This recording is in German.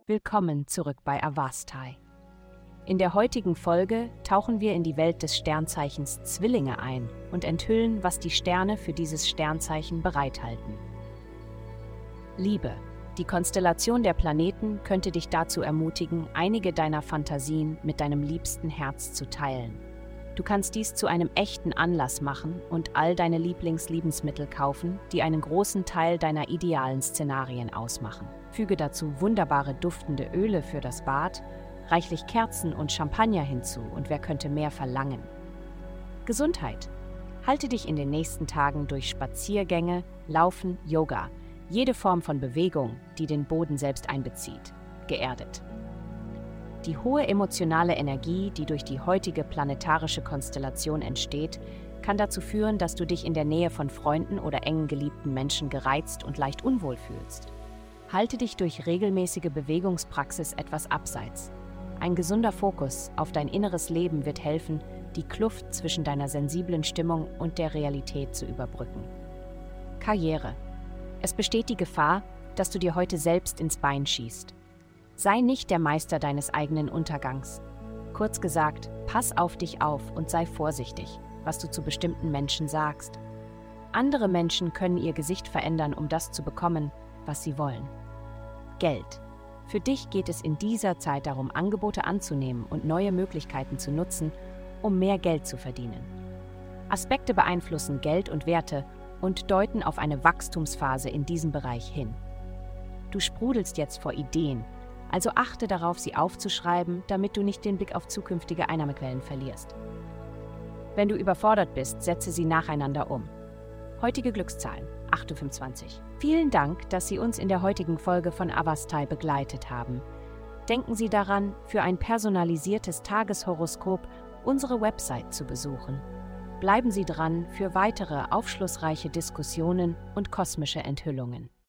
Willkommen zurück bei Avastai. In der heutigen Folge tauchen wir in die Welt des Sternzeichens Zwillinge ein und enthüllen, was die Sterne für dieses Sternzeichen bereithalten. Liebe. Die Konstellation der Planeten könnte dich dazu ermutigen, einige deiner Fantasien mit deinem liebsten Herz zu teilen. Du kannst dies zu einem echten Anlass machen und all deine Lieblingslebensmittel kaufen, die einen großen Teil deiner idealen Szenarien ausmachen. Füge dazu wunderbare duftende Öle für das Bad, reichlich Kerzen und Champagner hinzu und wer könnte mehr verlangen? Gesundheit. Halte dich in den nächsten Tagen durch Spaziergänge, Laufen, Yoga, jede Form von Bewegung, die den Boden selbst einbezieht, geerdet. Die hohe emotionale Energie, die durch die heutige planetarische Konstellation entsteht, kann dazu führen, dass du dich in der Nähe von Freunden oder engen geliebten Menschen gereizt und leicht unwohl fühlst. Halte dich durch regelmäßige Bewegungspraxis etwas abseits. Ein gesunder Fokus auf dein inneres Leben wird helfen, die Kluft zwischen deiner sensiblen Stimmung und der Realität zu überbrücken. Karriere. Es besteht die Gefahr, dass du dir heute selbst ins Bein schießt. Sei nicht der Meister deines eigenen Untergangs. Kurz gesagt, pass auf dich auf und sei vorsichtig, was du zu bestimmten Menschen sagst. Andere Menschen können ihr Gesicht verändern, um das zu bekommen, was sie wollen. Geld. Für dich geht es in dieser Zeit darum, Angebote anzunehmen und neue Möglichkeiten zu nutzen, um mehr Geld zu verdienen. Aspekte beeinflussen Geld und Werte und deuten auf eine Wachstumsphase in diesem Bereich hin. Du sprudelst jetzt vor Ideen, also achte darauf, sie aufzuschreiben, damit du nicht den Blick auf zukünftige Einnahmequellen verlierst. Wenn du überfordert bist, setze sie nacheinander um. Heutige Glückszahlen 28. Vielen Dank, dass Sie uns in der heutigen Folge von Avastai begleitet haben. Denken Sie daran, für ein personalisiertes Tageshoroskop unsere Website zu besuchen. Bleiben Sie dran für weitere aufschlussreiche Diskussionen und kosmische Enthüllungen.